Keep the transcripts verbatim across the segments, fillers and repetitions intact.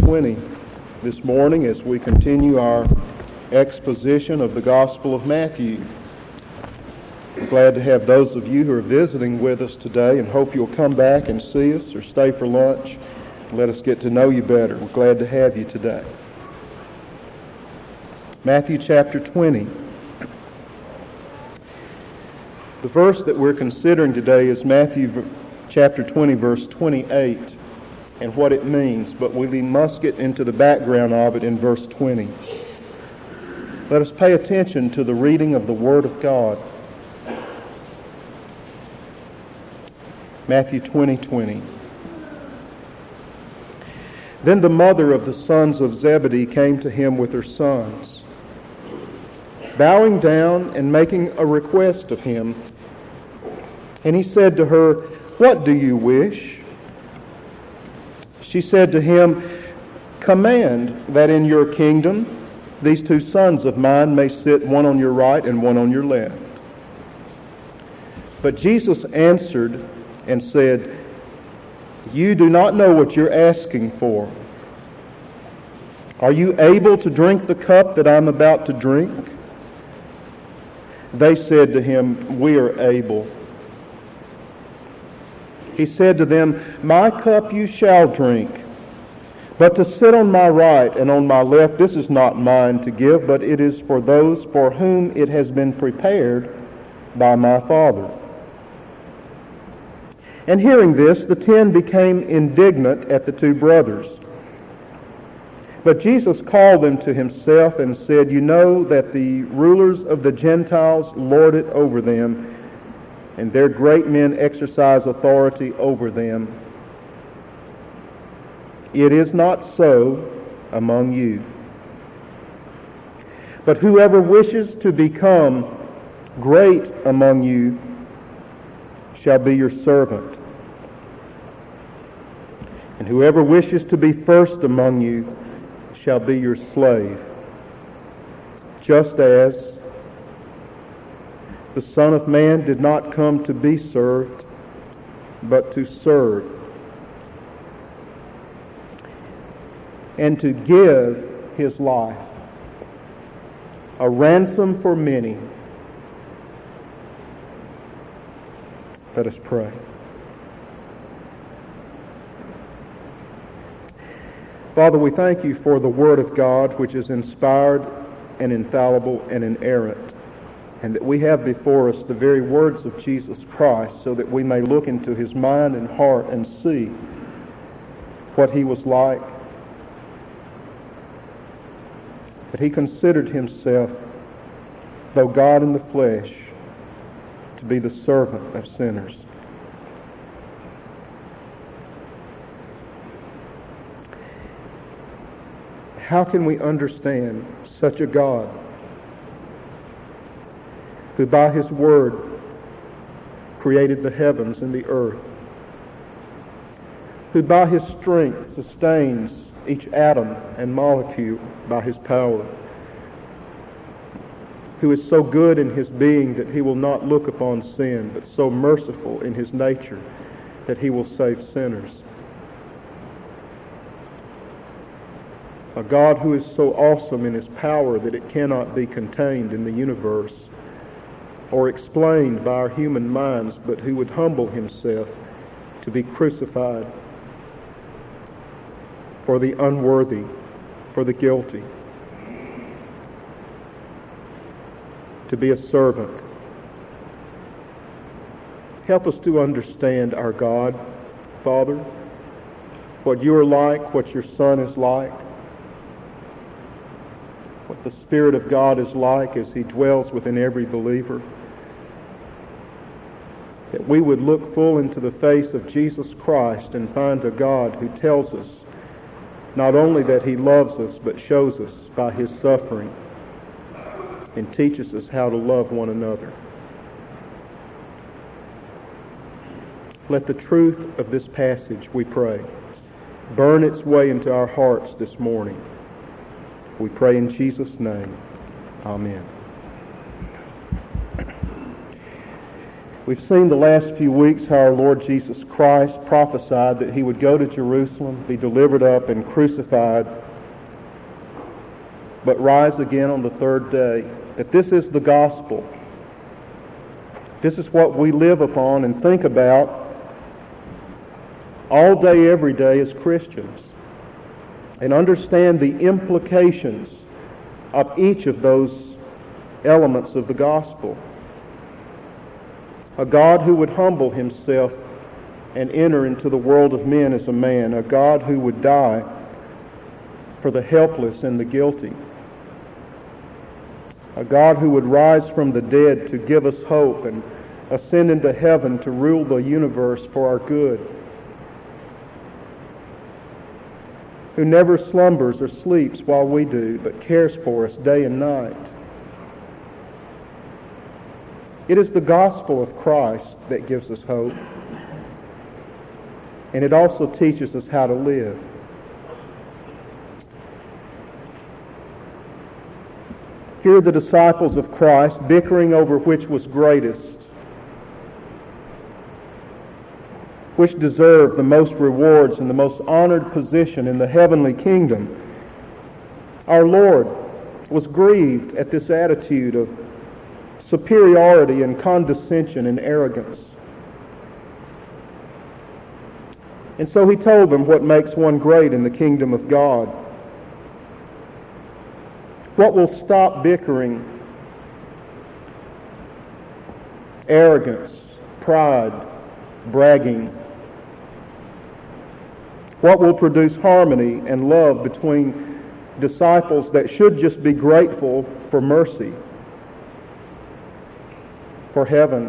twenty this morning as we continue our exposition of the Gospel of Matthew. We're glad to have those of you who are visiting with us today and hope you'll come back and see us or stay for lunch and let us get to know you better. We're glad to have you today. Matthew chapter twenty. The verse that we're considering today is Matthew chapter twenty, verse twenty-eight, and what it means, but we must get into the background of it in verse twenty. Let us pay attention to the reading of the Word of God. Matthew twenty, twenty. Then the mother of the sons of Zebedee came to him with her sons. Bowing down and making a request of him, and he said to her, "What do you wish?" She said to him, "Command that in your kingdom these two sons of mine may sit one on your right and one on your left." But Jesus answered and said, "You do not know what you're asking for. Are you able to drink the cup that I'm about to drink?" They said to him, "We are able." He said to them, "My cup you shall drink, but to sit on my right and on my left, this is not mine to give, but it is for those for whom it has been prepared by my Father." And hearing this, the ten became indignant at the two brothers. But Jesus called them to himself and said, "You know that the rulers of the Gentiles lord it over them, and their great men exercise authority over them. It is not so among you. But whoever wishes to become great among you shall be your servant. And whoever wishes to be first among you shall be your slave. Just as the Son of Man did not come to be served, but to serve, and to give his life a ransom for many." Let us pray. Father, we thank you for the Word of God, which is inspired and infallible and inerrant, and that we have before us the very words of Jesus Christ so that we may look into his mind and heart and see what he was like, that he considered himself, though God in the flesh, to be the servant of sinners. How can we understand such a God who by his word created the heavens and the earth, who by his strength sustains each atom and molecule by his power, who is so good in his being that he will not look upon sin, but so merciful in his nature that he will save sinners. A God who is so awesome in his power that it cannot be contained in the universe or explained by our human minds, but who would humble himself to be crucified for the unworthy, for the guilty, to be a servant. Help us to understand our God, Father, what you are like, what your Son is like, what the Spirit of God is like as he dwells within every believer. That we would look full into the face of Jesus Christ and find a God who tells us not only that he loves us, but shows us by his suffering and teaches us how to love one another. Let the truth of this passage, we pray, burn its way into our hearts this morning. We pray in Jesus' name. Amen. We've seen the last few weeks how our Lord Jesus Christ prophesied that he would go to Jerusalem, be delivered up and crucified, but rise again on the third day. That this is the gospel. This is what we live upon and think about all day, every day as Christians, and understand the implications of each of those elements of the gospel. A God who would humble himself and enter into the world of men as a man. A God who would die for the helpless and the guilty. A God who would rise from the dead to give us hope and ascend into heaven to rule the universe for our good. Who never slumbers or sleeps while we do, but cares for us day and night. It is the gospel of Christ that gives us hope. And it also teaches us how to live. Here are the disciples of Christ bickering over which was greatest, which deserved the most rewards and the most honored position in the heavenly kingdom. Our Lord was grieved at this attitude of superiority and condescension and arrogance. And so he told them what makes one great in the kingdom of God. What will stop bickering, arrogance, pride, bragging? What will produce harmony and love between disciples that should just be grateful for mercy, for heaven?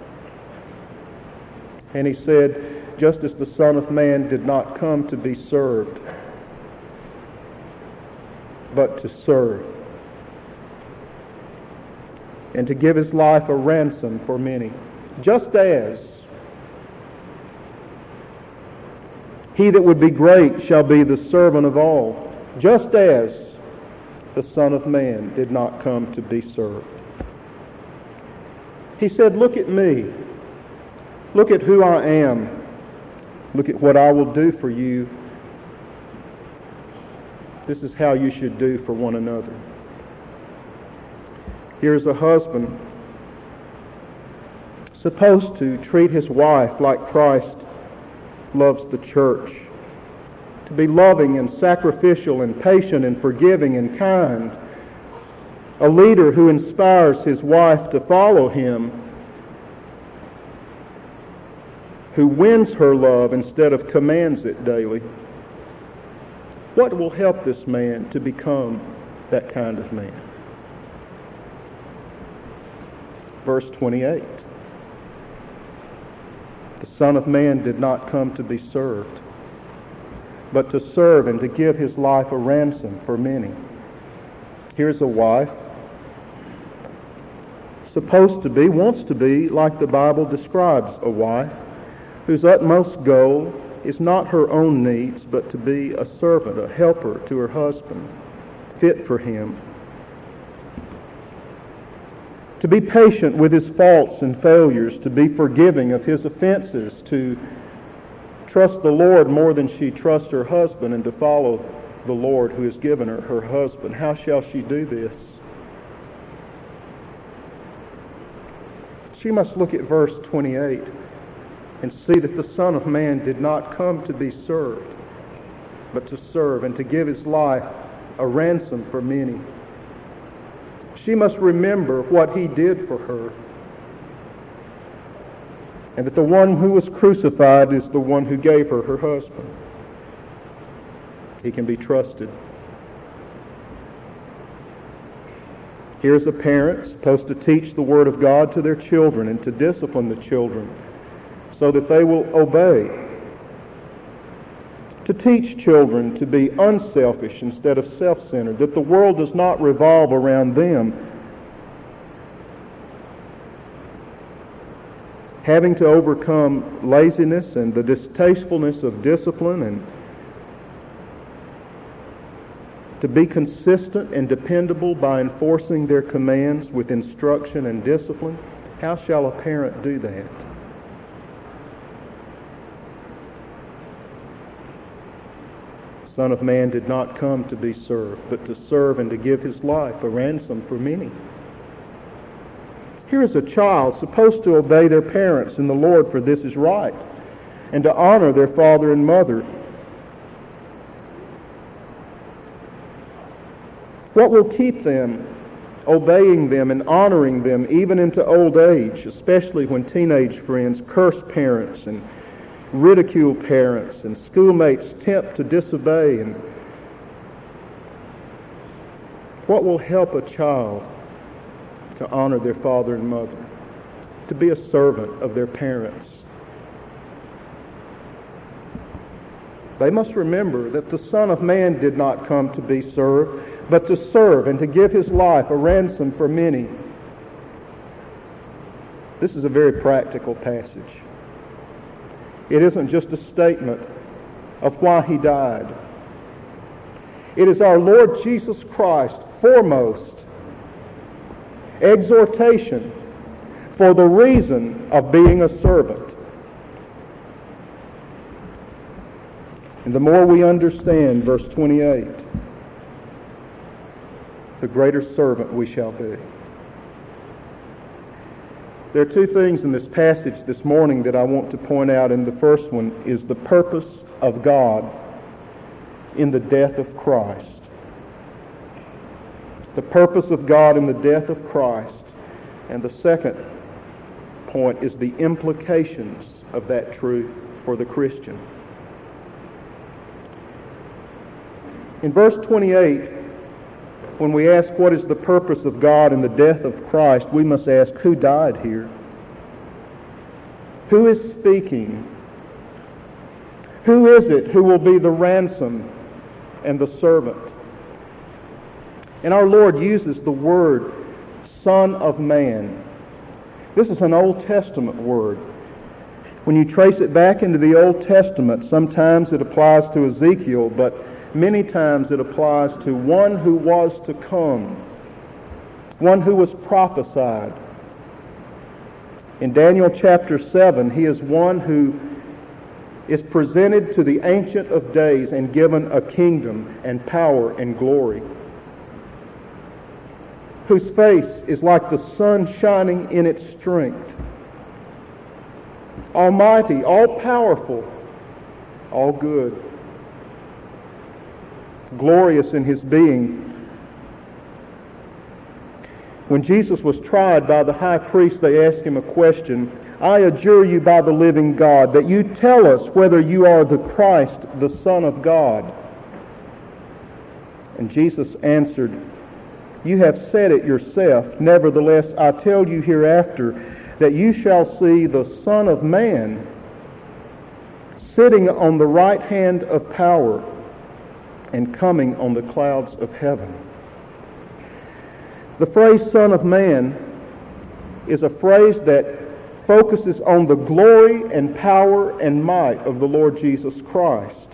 And he said, just as the Son of Man did not come to be served, but to serve, and to give his life a ransom for many. Just as he that would be great shall be the servant of all, just as the Son of Man did not come to be served. He said, look at me. Look at who I am. Look at what I will do for you. This is how you should do for one another. Here's a husband supposed to treat his wife like Christ loves the church, to be loving and sacrificial and patient and forgiving and kind, a leader who inspires his wife to follow him, who wins her love instead of commands it daily. What will help this man to become that kind of man? Verse twenty-eight. The Son of Man did not come to be served, but to serve and to give his life a ransom for many. Here's a wife, supposed to be, wants to be, like the Bible describes a wife, whose utmost goal is not her own needs, but to be a servant, a helper to her husband, fit for him. To be patient with his faults and failures, to be forgiving of his offenses, to trust the Lord more than she trusts her husband, and to follow the Lord who has given her her husband. How shall she do this? She must look at verse twenty-eight and see that the Son of Man did not come to be served, but to serve and to give his life a ransom for many. She must remember what he did for her, and that the one who was crucified is the one who gave her her husband. He can be trusted. Here's a parent supposed to teach the Word of God to their children and to discipline the children so that they will obey. To teach children to be unselfish instead of self-centered, that the world does not revolve around them. Having to overcome laziness and the distastefulness of discipline, and to be consistent and dependable by enforcing their commands with instruction and discipline. How shall a parent do that? The Son of Man did not come to be served, but to serve and to give his life a ransom for many. Here is a child supposed to obey their parents in the Lord, for this is right, and to honor their father and mother. What will keep them obeying them and honoring them even into old age, especially when teenage friends curse parents and ridicule parents and schoolmates tempt to disobey? And what will help a child to honor their father and mother, to be a servant of their parents? They must remember that the Son of Man did not come to be served, but to serve and to give his life a ransom for many. This is a very practical passage. It isn't just a statement of why he died. It is our Lord Jesus Christ foremost exhortation for the reason of being a servant. And the more we understand verse twenty-eight, the greater servant we shall be. There are two things in this passage this morning that I want to point out, and the first one is the purpose of God in the death of Christ. The purpose of God in the death of Christ. And the second point is the implications of that truth for the Christian. In verse twenty-eight, when we ask what is the purpose of God in the death of Christ, we must ask, who died here? Who is speaking? Who is it who will be the ransom and the servant? And our Lord uses the word Son of Man. This is an Old Testament word. When you trace it back into the Old Testament, sometimes it applies to Ezekiel, but many times it applies to one who was to come, one who was prophesied. In Daniel chapter seven, he is one who is presented to the Ancient of Days and given a kingdom and power and glory, whose face is like the sun shining in its strength, almighty, all-powerful, all good, glorious in his being. When Jesus was tried by the high priest, they asked him a question. I adjure you by the living God that you tell us whether you are the Christ, the Son of God. And Jesus answered, you have said it yourself. Nevertheless, I tell you hereafter that you shall see the Son of Man sitting on the right hand of power and coming on the clouds of heaven. The phrase Son of Man is a phrase that focuses on the glory and power and might of the Lord Jesus Christ.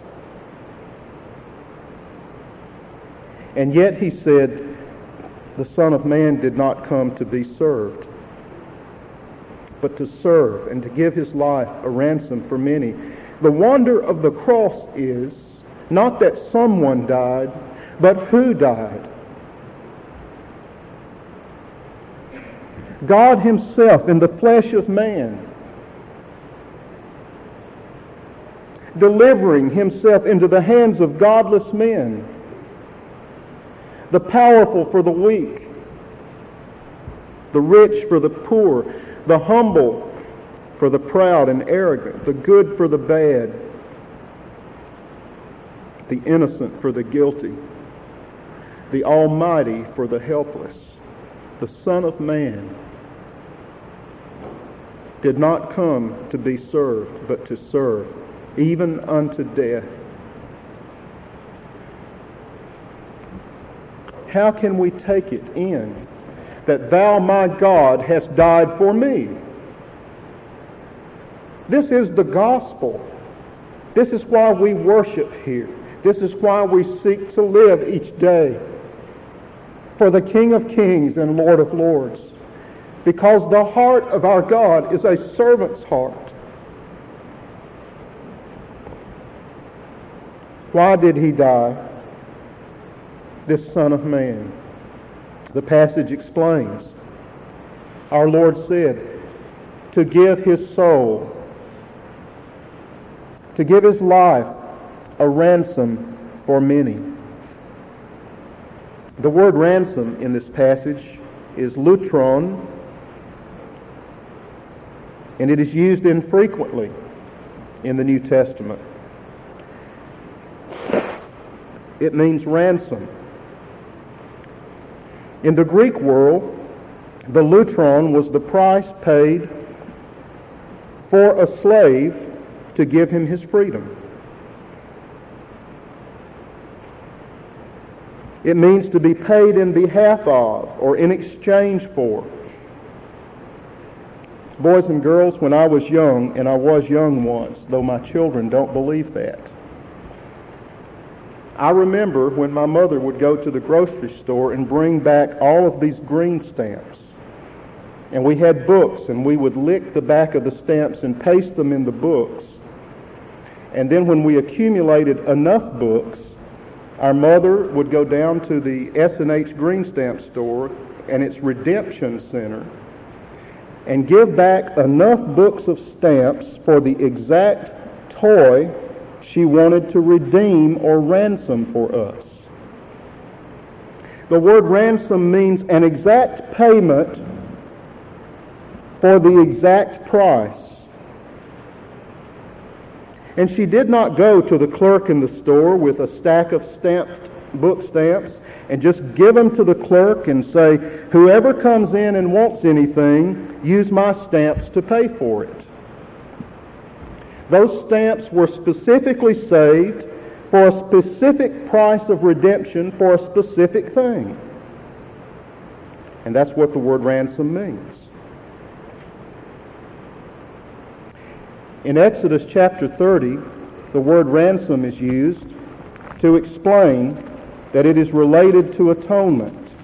And yet he said, the Son of Man did not come to be served, but to serve and to give his life a ransom for many. The wonder of the cross is not that someone died, but who died. God himself in the flesh of man, delivering himself into the hands of godless men, the powerful for the weak, the rich for the poor, the humble for the proud and arrogant, the good for the bad, the innocent for the guilty, the almighty for the helpless. The Son of Man did not come to be served, but to serve, even unto death. How can we take it in that thou, my God, hast died for me? This is the gospel. This is why we worship here. This is why we seek to live each day for the King of Kings and Lord of Lords. because the heart of our God is a servant's heart. Why did he die, this Son of Man? The passage explains. Our Lord said, to give his soul, to give his life a ransom for many. The word ransom in this passage is lutron, and it is used infrequently in the New Testament. It means ransom. In the Greek world, the lutron was the price paid for a slave to give him his freedom. It means to be paid in behalf of or in exchange for. Boys and girls, when I was young, and I was young once, though my children don't believe that, I remember when my mother would go to the grocery store and bring back all of these green stamps. And we had books, and we would lick the back of the stamps and paste them in the books. And then when we accumulated enough books, our mother would go down to the S and H Green Stamp store and its redemption center and give back enough books of stamps for the exact toy she wanted to redeem or ransom for us. The word ransom means an exact payment for the exact price. And she did not go to the clerk in the store with a stack of stamped book stamps and just give them to the clerk and say, whoever comes in and wants anything, use my stamps to pay for it. Those stamps were specifically saved for a specific price of redemption for a specific thing. And that's what the word ransom means. In Exodus chapter thirty, the word ransom is used to explain that it is related to atonement.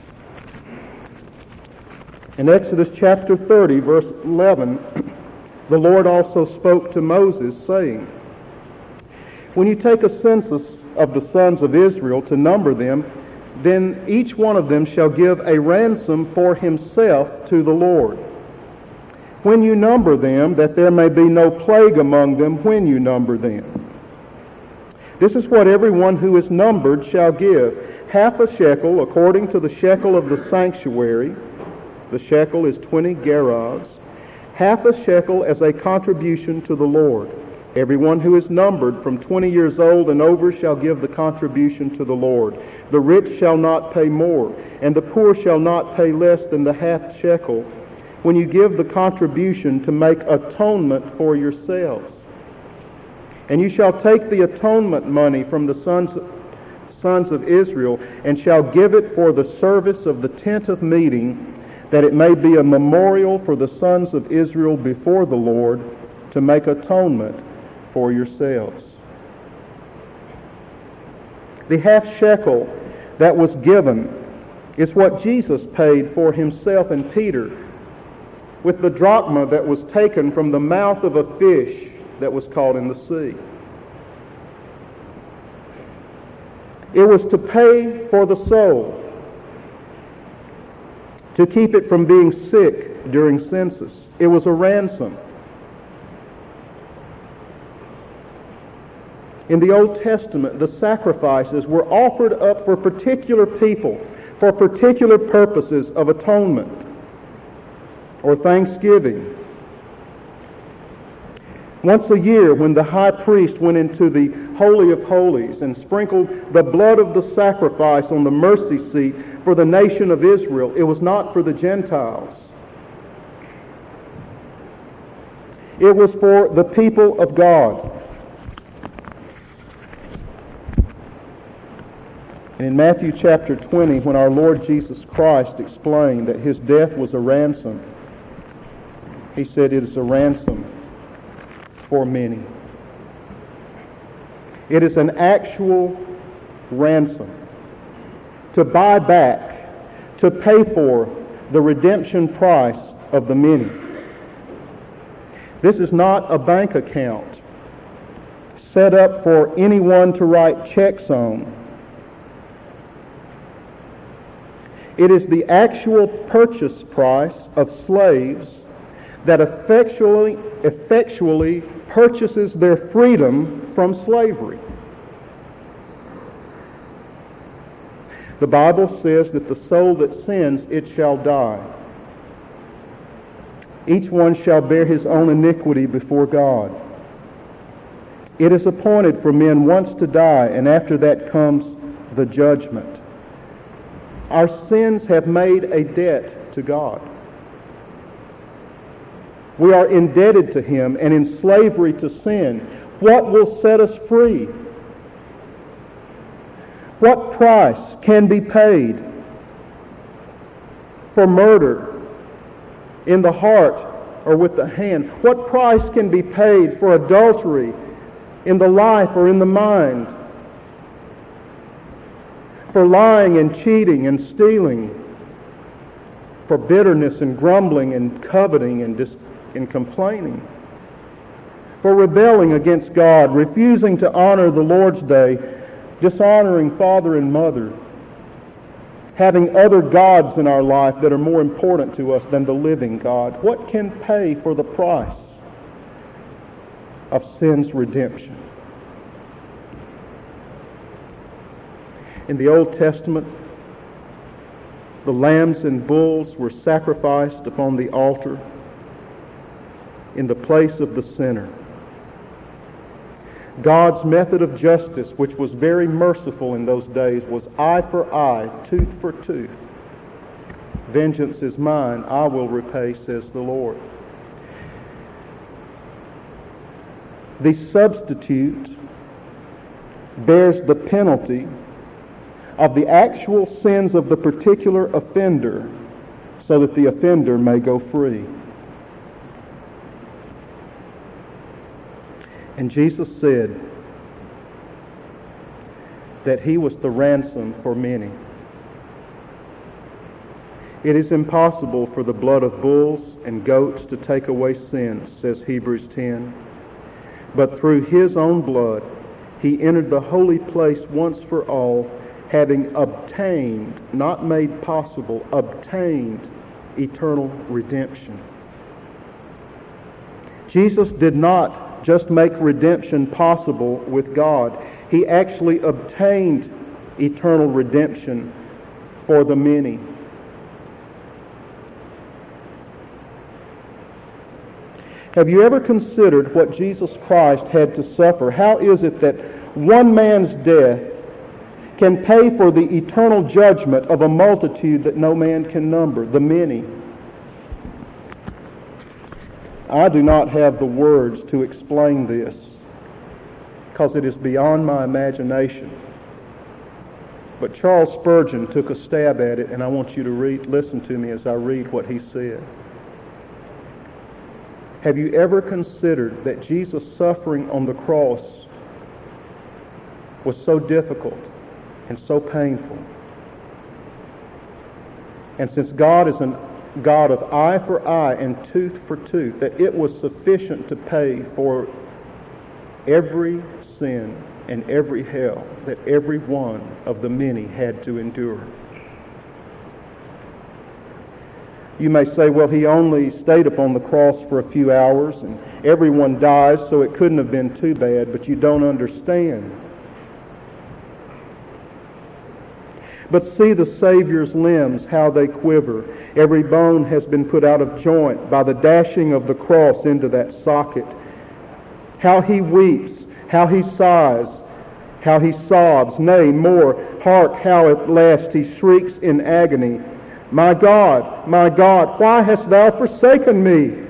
In Exodus chapter thirty, verse eleven, the Lord also spoke to Moses, saying, when you take a census of the sons of Israel to number them, then each one of them shall give a ransom for himself to the Lord. When you number them, that there may be no plague among them when you number them. This is what everyone who is numbered shall give, half a shekel according to the shekel of the sanctuary. The shekel is twenty gerahs. Half a shekel as a contribution to the Lord. Everyone who is numbered from twenty years old and over shall give the contribution to the Lord. The rich shall not pay more, and the poor shall not pay less than the half shekel, when you give the contribution to make atonement for yourselves. And you shall take the atonement money from the sons, sons of Israel, and shall give it for the service of the tent of meeting, that it may be a memorial for the sons of Israel before the Lord, to make atonement for yourselves. The half shekel that was given is what Jesus paid for himself and Peter with the drachma that was taken from the mouth of a fish that was caught in the sea. It was to pay for the soul, to keep it from being sick during census. It was a ransom. In the Old Testament, the sacrifices were offered up for particular people, for particular purposes of atonement or thanksgiving. Once a year, when the high priest went into the Holy of Holies and sprinkled the blood of the sacrifice on the mercy seat for the nation of Israel, it was not for the Gentiles. It was for the people of God. And in Matthew chapter twenty, when our Lord Jesus Christ explained that his death was a ransom, he said it is a ransom for many. It is an actual ransom to buy back, to pay for the redemption price of the many. This is not a bank account set up for anyone to write checks on. It is the actual purchase price of slaves that effectually, effectually purchases their freedom from slavery. The Bible says that the soul that sins, it shall die. Each one shall bear his own iniquity before God. It is appointed for men once to die, and after that comes the judgment. Our sins have made a debt to God. We are indebted to Him and in slavery to sin. What will set us free? What price can be paid for murder in the heart or with the hand? What price can be paid for adultery in the life or in the mind? For lying and cheating and stealing? For bitterness and grumbling and coveting and, dis- and complaining? For rebelling against God, refusing to honor the Lord's day, dishonoring father and mother, having other gods in our life that are more important to us than the living God? What can pay for the price of sin's redemption? In the Old Testament, the lambs and bulls were sacrificed upon the altar in the place of the sinner. God's method of justice, which was very merciful in those days, was eye for eye, tooth for tooth. Vengeance is mine, I will repay, says the Lord. The substitute bears the penalty of the actual sins of the particular offender so that the offender may go free. And Jesus said that He was the ransom for many. It is impossible for the blood of bulls and goats to take away sins, says Hebrews ten. But through His own blood, He entered the holy place once for all, having obtained, not made possible, obtained eternal redemption. Jesus did not just make redemption possible with God. He actually obtained eternal redemption for the many. Have you ever considered what Jesus Christ had to suffer? How is it that one man's death can pay for the eternal judgment of a multitude that no man can number, the many? I do not have the words to explain this because it is beyond my imagination. But Charles Spurgeon took a stab at it, and I want you to read, listen to me as I read what he said. Have you ever considered that Jesus' suffering on the cross was so difficult and so painful? And since God is an God of eye for eye and tooth for tooth, that it was sufficient to pay for every sin and every hell that every one of the many had to endure. You may say, well, He only stayed upon the cross for a few hours and everyone dies, so it couldn't have been too bad, but you don't understand. But see the Savior's limbs, how they quiver. Every bone has been put out of joint by the dashing of the cross into that socket. How He weeps, how He sighs, how He sobs, nay, more, hark how at last He shrieks in agony, My God, my God, why hast Thou forsaken me?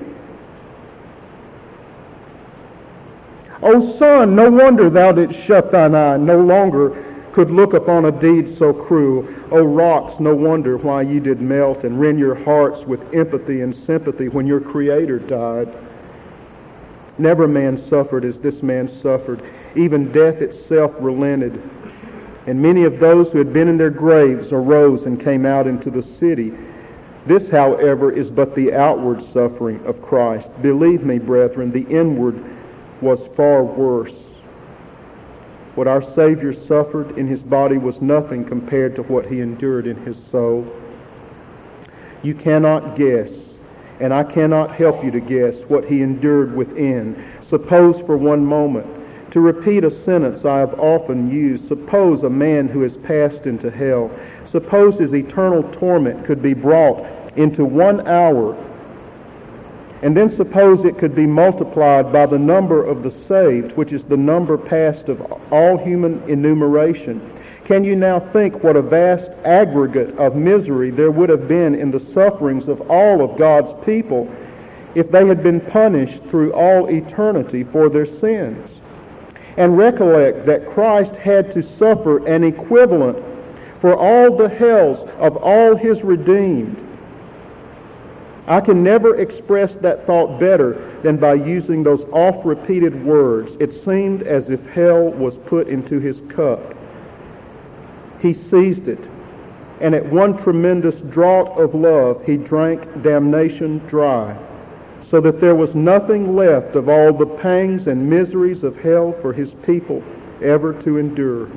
O Son, no wonder Thou didst shut Thine eye, no longer could look upon a deed so cruel. O rocks, no wonder why ye did melt and rend your hearts with empathy and sympathy when your Creator died. Never man suffered as this man suffered. Even death itself relented. And many of those who had been in their graves arose and came out into the city. This, however, is but the outward suffering of Christ. Believe me, brethren, the inward was far worse. What our Savior suffered in his body was nothing compared to what he endured in his soul. You cannot guess, and I cannot help you to guess, what he endured within. Suppose for one moment, to repeat a sentence I have often used, suppose a man who has passed into hell, suppose his eternal torment could be brought into one hour, and then suppose it could be multiplied by the number of the saved, which is the number past of all human enumeration. Can you now think what a vast aggregate of misery there would have been in the sufferings of all of God's people if they had been punished through all eternity for their sins? And recollect that Christ had to suffer an equivalent for all the hells of all his redeemed. I can never express that thought better than by using those oft-repeated words. It seemed as if hell was put into his cup. He seized it, and at one tremendous draught of love, he drank damnation dry, so that there was nothing left of all the pangs and miseries of hell for his people ever to endure.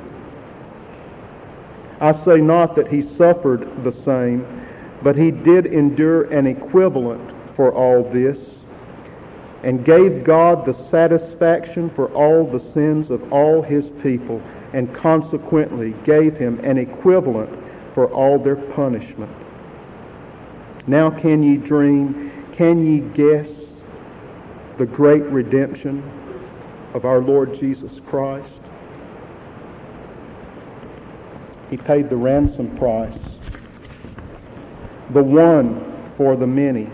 I say not that he suffered the same, but he did endure an equivalent for all this, and gave God the satisfaction for all the sins of all his people, and consequently gave him an equivalent for all their punishment. Now can ye dream, can ye guess the great redemption of our Lord Jesus Christ? He paid the ransom price, the one for the many.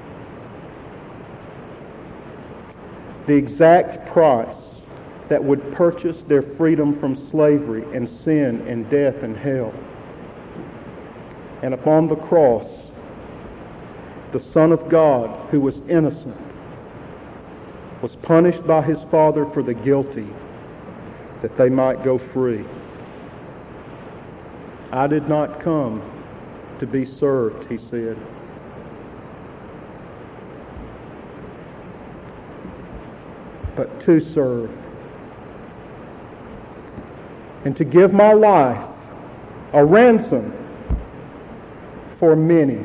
The exact price that would purchase their freedom from slavery and sin and death and hell. And upon the cross, the Son of God, who was innocent, was punished by his Father for the guilty, that they might go free. I did not come to be served, he said, but to serve, and to give my life a ransom for many.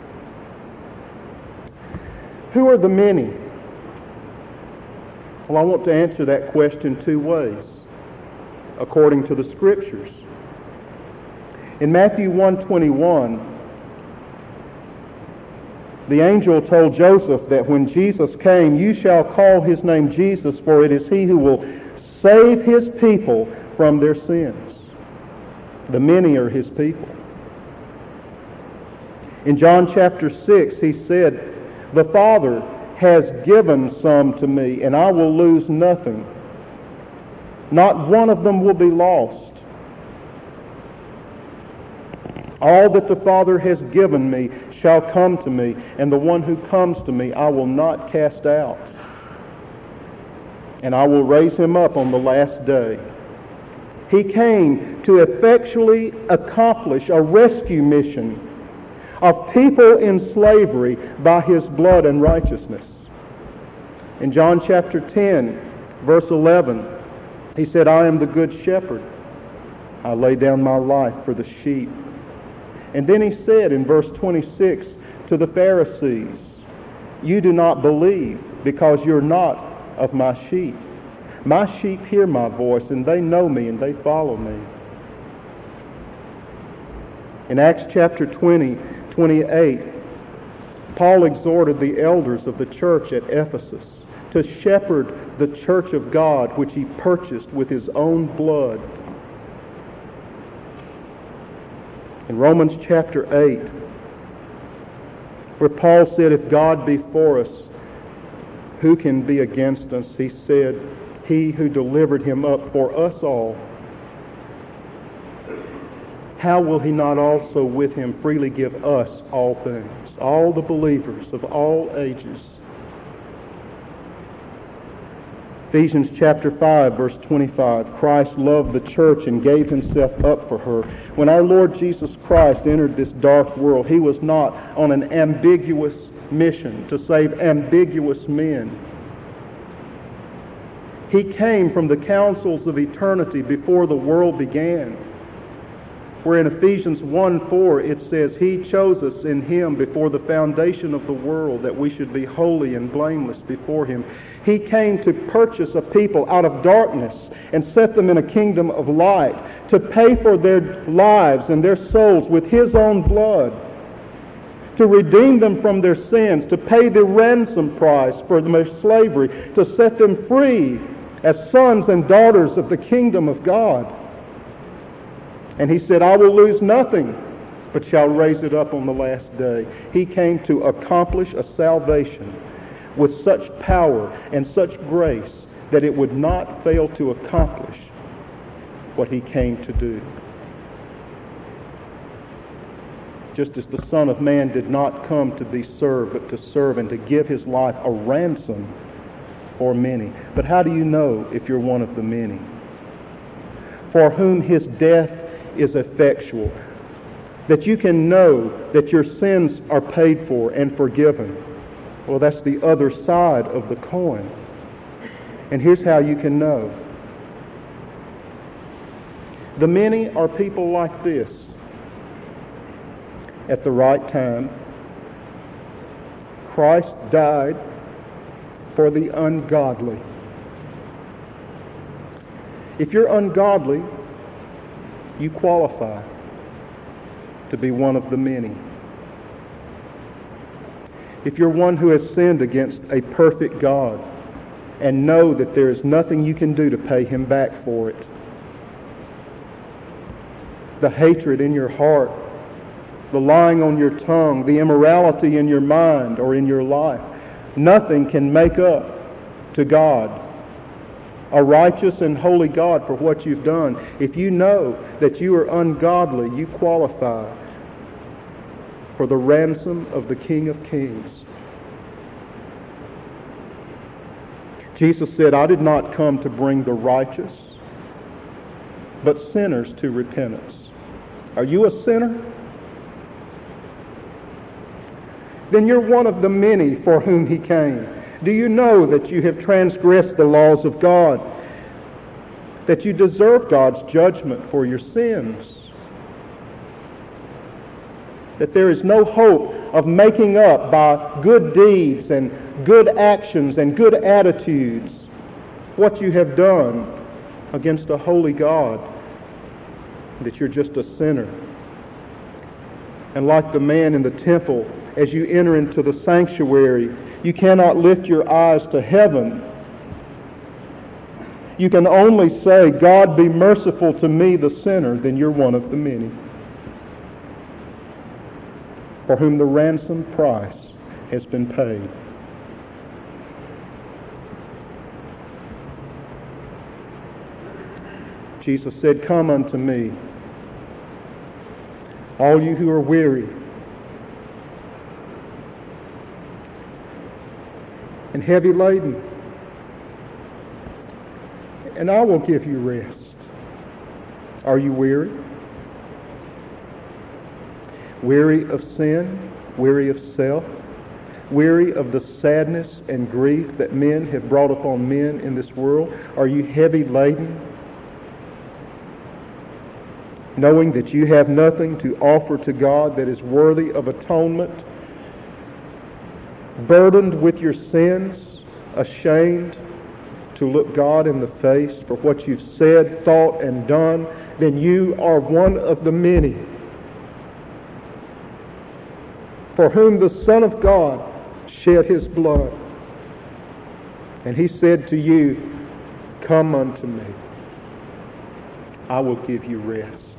Who are the many? Well, I want to answer that question two ways, according to the Scriptures. In Matthew one twenty-one, the angel told Joseph that when Jesus came, you shall call his name Jesus, for it is he who will save his people from their sins. The many are his people. In John chapter six, he said, the Father has given some to me, and I will lose nothing. Not one of them will be lost. All that the Father has given me shall come to me, and the one who comes to me I will not cast out. And I will raise him up on the last day. He came to effectually accomplish a rescue mission of people in slavery by his blood and righteousness. In John chapter ten, verse eleven, he said, I am the good shepherd. I lay down my life for the sheep. And then he said in verse twenty-six to the Pharisees, you do not believe because you're not of my sheep. My sheep hear my voice, and they know me, and they follow me. In Acts chapter twenty, twenty-eight, Paul exhorted the elders of the church at Ephesus to shepherd the church of God, which he purchased with his own blood. In Romans chapter eight, where Paul said, if God be for us, who can be against us? He said, he who delivered him up for us all, how will he not also with him freely give us all things, all the believers of all ages? Ephesians chapter five, verse twenty-five, Christ loved the church and gave himself up for her. When our Lord Jesus Christ entered this dark world, he was not on an ambiguous mission to save ambiguous men. He came from the councils of eternity before the world began. Where in Ephesians one four it says, he chose us in him before the foundation of the world that we should be holy and blameless before him. He came to purchase a people out of darkness and set them in a kingdom of light, to pay for their lives and their souls with his own blood, to redeem them from their sins, to pay the ransom price for their slavery, to set them free as sons and daughters of the kingdom of God. And he said, I will lose nothing, but shall raise it up on the last day. He came to accomplish a salvation with such power and such grace that it would not fail to accomplish what he came to do. Just as the Son of Man did not come to be served, but to serve and to give his life a ransom for many. But how do you know if you're one of the many? For whom his death is effectual, that you can know that your sins are paid for and forgiven. Well, that's the other side of the coin. And here's how you can know. The many are people like this. At the right time, Christ died for the ungodly. If you're ungodly, you qualify to be one of the many. If you're one who has sinned against a perfect God and know that there is nothing you can do to pay him back for it, the hatred in your heart, the lying on your tongue, the immorality in your mind or in your life, nothing can make up to God, a righteous and holy God, for what you've done. If you know that you are ungodly, you qualify for the ransom of the King of Kings. Jesus said, I did not come to bring the righteous, but sinners to repentance. Are you a sinner? Then you're one of the many for whom he came. Do you know that you have transgressed the laws of God, that you deserve God's judgment for your sins, that there is no hope of making up by good deeds and good actions and good attitudes what you have done against a holy God, that you're just a sinner? And like the man in the temple, as you enter into the sanctuary, you cannot lift your eyes to heaven. You can only say, God, be merciful to me, the sinner. Then you're one of the many for whom the ransom price has been paid. Jesus said, come unto me, all you who are weary and heavy laden, and I will give you rest. Are you weary? Weary of sin, weary of self, weary of the sadness and grief that men have brought upon men in this world? Are you heavy laden, knowing that you have nothing to offer to God that is worthy of atonement? Burdened with your sins, ashamed to look God in the face for what you've said, thought, and done? Then you are one of the many for whom the Son of God shed his blood. And he said to you, come unto me, I will give you rest.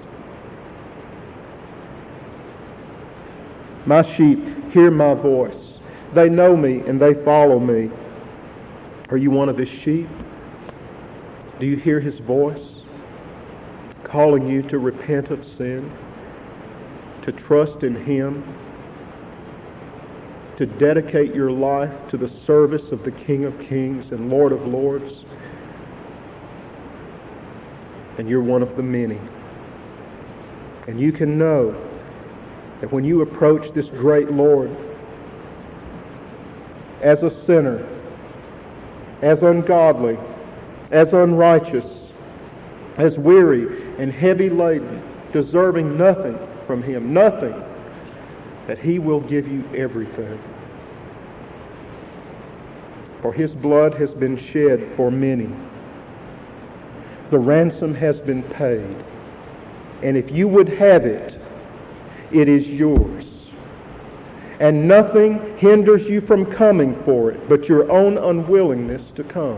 My sheep hear my voice. They know me and they follow me. Are you one of his sheep? Do you hear his voice calling you to repent of sin, to trust in him, to dedicate your life to the service of the King of Kings and Lord of Lords, and you're one of the many. And you can know that when you approach this great Lord as a sinner, as ungodly, as unrighteous, as weary and heavy laden, deserving nothing from Him, nothing, that He will give you everything. For His blood has been shed for many. The ransom has been paid. And if you would have it, it is yours. And nothing hinders you from coming for it but your own unwillingness to come.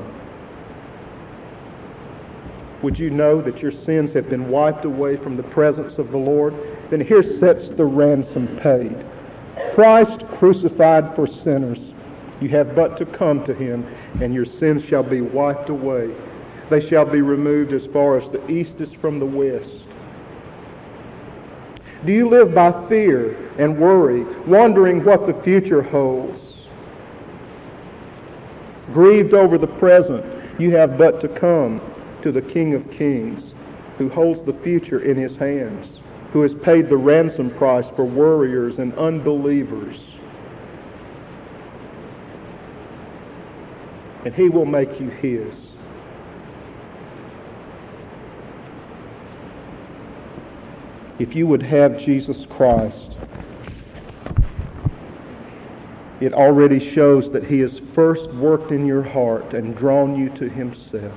Would you know that your sins have been wiped away from the presence of the Lord? Then here sets the ransom paid. Christ crucified for sinners. You have but to come to Him, and your sins shall be wiped away. They shall be removed as far as the east is from the west. Do you live by fear and worry, wondering what the future holds? Grieved over the present, you have but to come to the King of Kings, who holds the future in His hands, who has paid the ransom price for worriers and unbelievers. And He will make you His. If you would have Jesus Christ, it already shows that He has first worked in your heart and drawn you to Himself.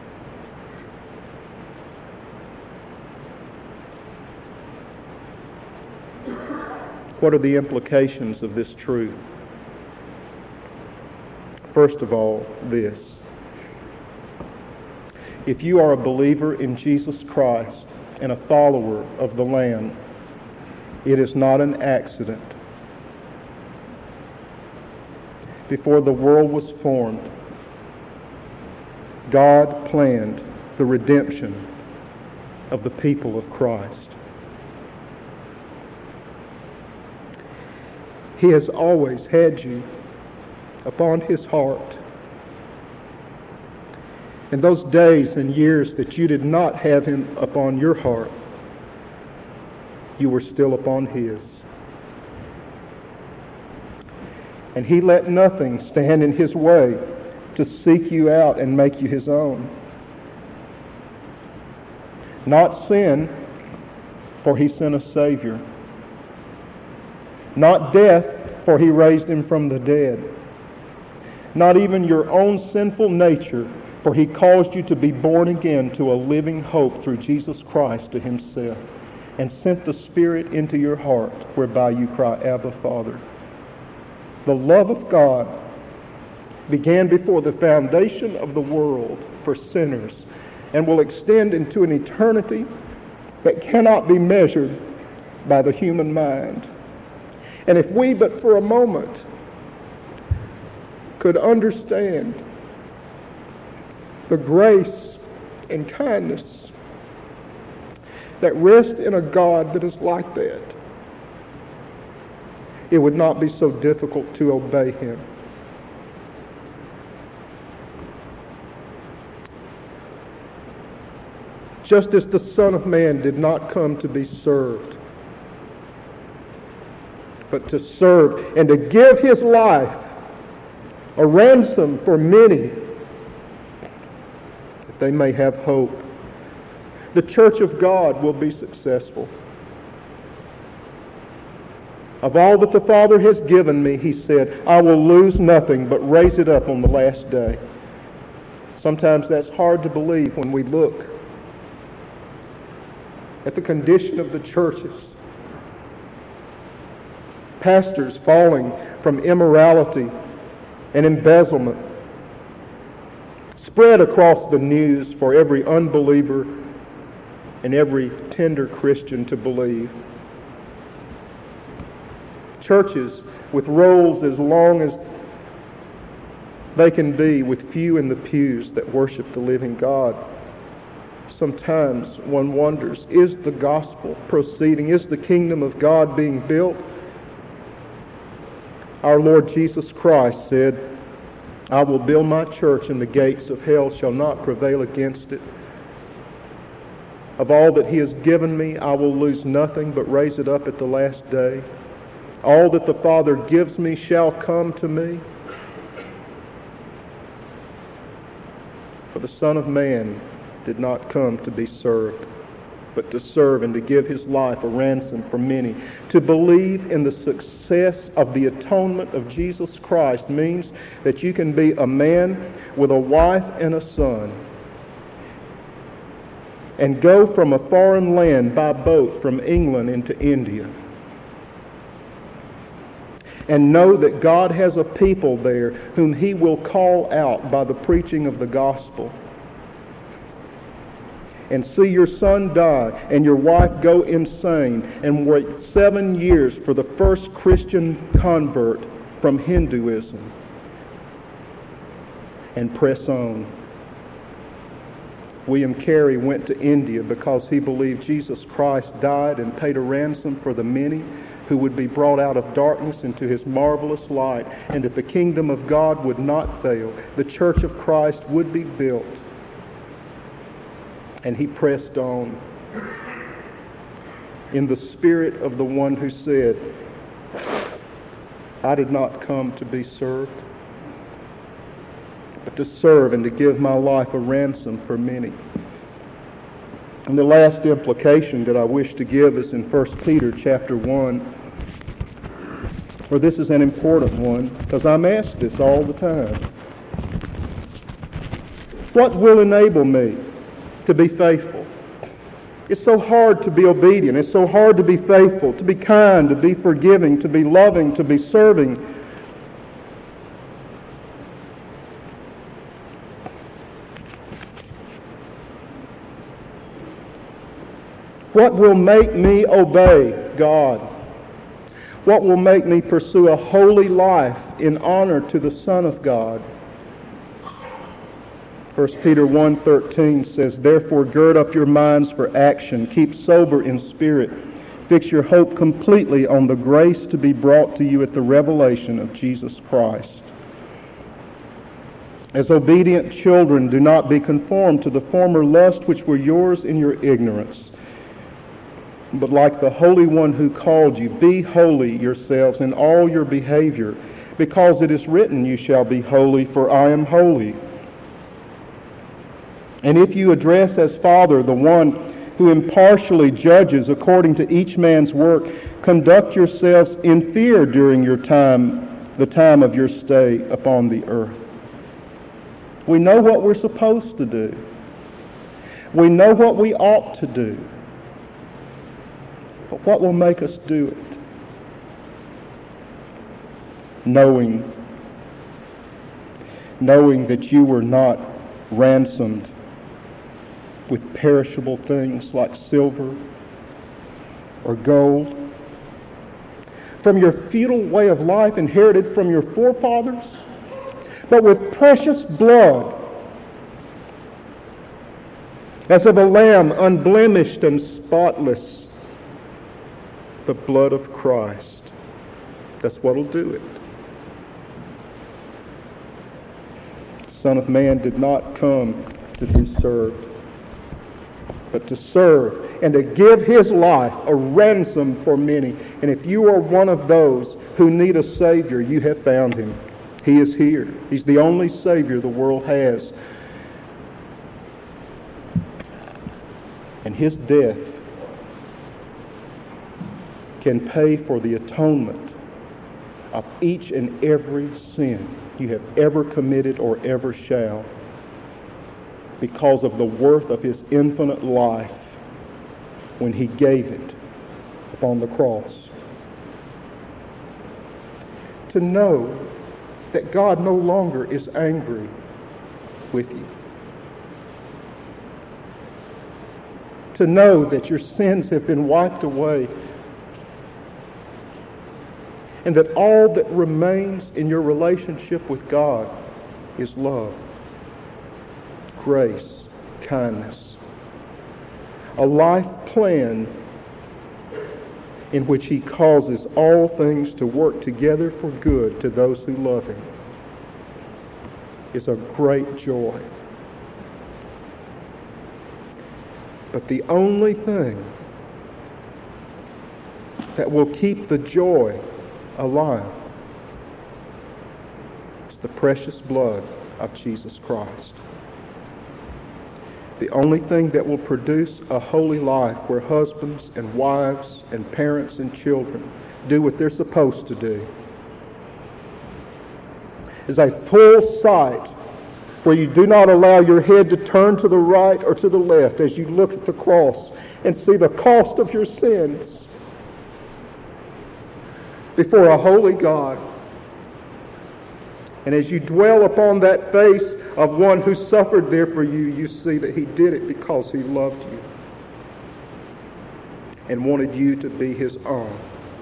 What are the implications of this truth? First of all, this. If you are a believer in Jesus Christ and a follower of the Lamb, it is not an accident. Before the world was formed, God planned the redemption of the people of Christ. He has always had you upon His heart. In those days and years that you did not have Him upon your heart, you were still upon His. And He let nothing stand in His way to seek you out and make you His own. Not sin, for He sent a Savior. Not death, for He raised Him from the dead. Not even your own sinful nature, for He caused you to be born again to a living hope through Jesus Christ to Himself, and sent the Spirit into your heart, whereby you cry, Abba, Father. The love of God began before the foundation of the world for sinners, and will extend into an eternity that cannot be measured by the human mind. And if we but for a moment could understand the grace and kindness that rest in a God that is like that, it would not be so difficult to obey Him. Just as the Son of Man did not come to be served, but to serve and to give His life a ransom for many, that they may have hope. The church of God will be successful. Of all that the Father has given me, He said, I will lose nothing but raise it up on the last day. Sometimes that's hard to believe when we look at the condition of the churches. Pastors falling from immorality and embezzlement, spread across the news for every unbeliever and every tender Christian to believe. Churches with rolls as long as they can be, with few in the pews that worship the living God. Sometimes one wonders, is the gospel proceeding? Is the kingdom of God being built? Our Lord Jesus Christ said, I will build my church and the gates of hell shall not prevail against it. Of all that he has given me, I will lose nothing, but raise it up at the last day. All that the Father gives me shall come to me. For the Son of Man did not come to be served, but to serve and to give his life a ransom for many. To believe in the success of the atonement of Jesus Christ means that you can be a man with a wife and a son and go from a foreign land by boat from England into India and know that God has a people there whom he will call out by the preaching of the gospel, and see your son die and your wife go insane and wait seven years for the first Christian convert from Hinduism and press on. William Carey went to India because he believed Jesus Christ died and paid a ransom for the many who would be brought out of darkness into his marvelous light, and that the kingdom of God would not fail. The church of Christ would be built. And he pressed on in the spirit of the one who said, I did not come to be served, but to serve and to give my life a ransom for many. And the last implication that I wish to give is in First Peter chapter one, where this is an important one, because I'm asked this all the time. What will enable me to be faithful? It's so hard to be obedient. It's so hard to be faithful, to be kind, to be forgiving, to be loving, to be serving. What will make me obey God? What will make me pursue a holy life in honor to the Son of God? First Peter one thirteen says, Therefore gird up your minds for action, keep sober in spirit, fix your hope completely on the grace to be brought to you at the revelation of Jesus Christ. As obedient children, do not be conformed to the former lusts which were yours in your ignorance. But like the Holy One who called you, be holy yourselves in all your behavior, because it is written, You shall be holy, for I am holy. And if you address as Father the one who impartially judges according to each man's work, conduct yourselves in fear during your time, the time of your stay upon the earth. We know what we're supposed to do. We know what we ought to do. But what will make us do it? Knowing, knowing that you were not ransomed with perishable things like silver or gold, from your feudal way of life inherited from your forefathers, but with precious blood, as of a lamb unblemished and spotless, the blood of Christ. That's what'll do it. The Son of Man did not come to be served, but to serve and to give his life a ransom for many. And if you are one of those who need a Savior, you have found him. He is here. He's the only Savior the world has. And his death can pay for the atonement of each and every sin you have ever committed or ever shall, because of the worth of his infinite life when he gave it upon the cross. To know that God no longer is angry with you. To know that your sins have been wiped away, and that all that remains in your relationship with God is love, grace, kindness, a life plan in which he causes all things to work together for good to those who love him, is a great joy. But the only thing that will keep the joy alive is the precious blood of Jesus Christ. The only thing that will produce a holy life where husbands and wives and parents and children do what they're supposed to do is a full sight where you do not allow your head to turn to the right or to the left as you look at the cross and see the cost of your sins before a holy God. And as you dwell upon that face of one who suffered there for you, you see that he did it because he loved you and wanted you to be his own.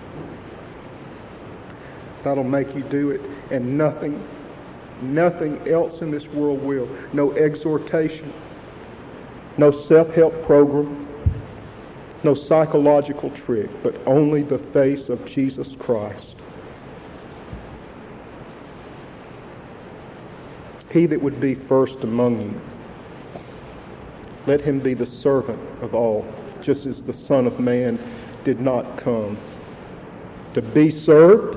That'll make you do it, and nothing, nothing else in this world will. No exhortation, no self-help program, no psychological trick, but only the face of Jesus Christ. He that would be first among you, let him be the servant of all, just as the Son of Man did not come to be served,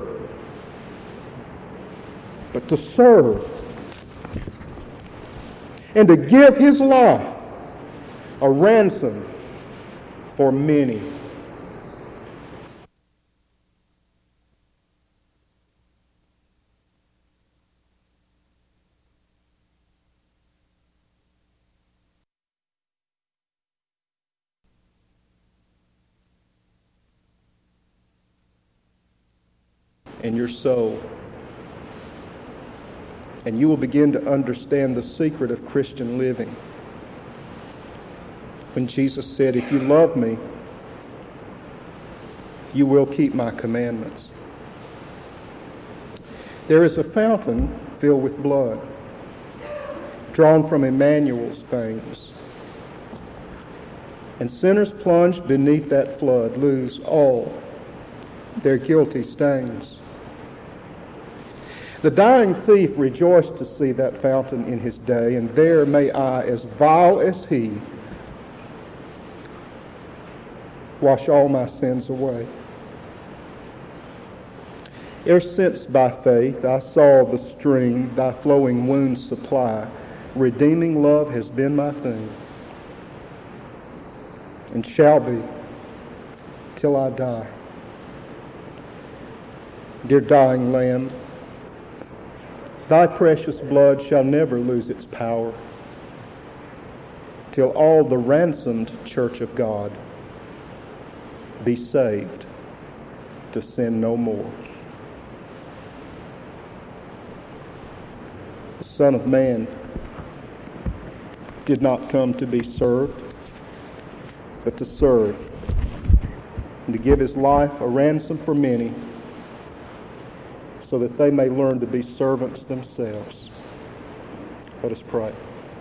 but to serve, and to give his life a ransom for many. In your soul. And you will begin to understand the secret of Christian living. When Jesus said, if you love me, you will keep my commandments. There is a fountain filled with blood, drawn from Emmanuel's veins. And sinners plunged beneath that flood lose all their guilty stains. The dying thief rejoiced to see that fountain in his day, and there may I, as vile as he, wash all my sins away. Ere since by faith I saw the stream thy flowing wounds supply, redeeming love has been my theme, and shall be till I die. Dear dying Lamb, thy precious blood shall never lose its power till all the ransomed church of God be saved to sin no more. The Son of Man did not come to be served, but to serve, and to give his life a ransom for many, so that they may learn to be servants themselves. Let us pray.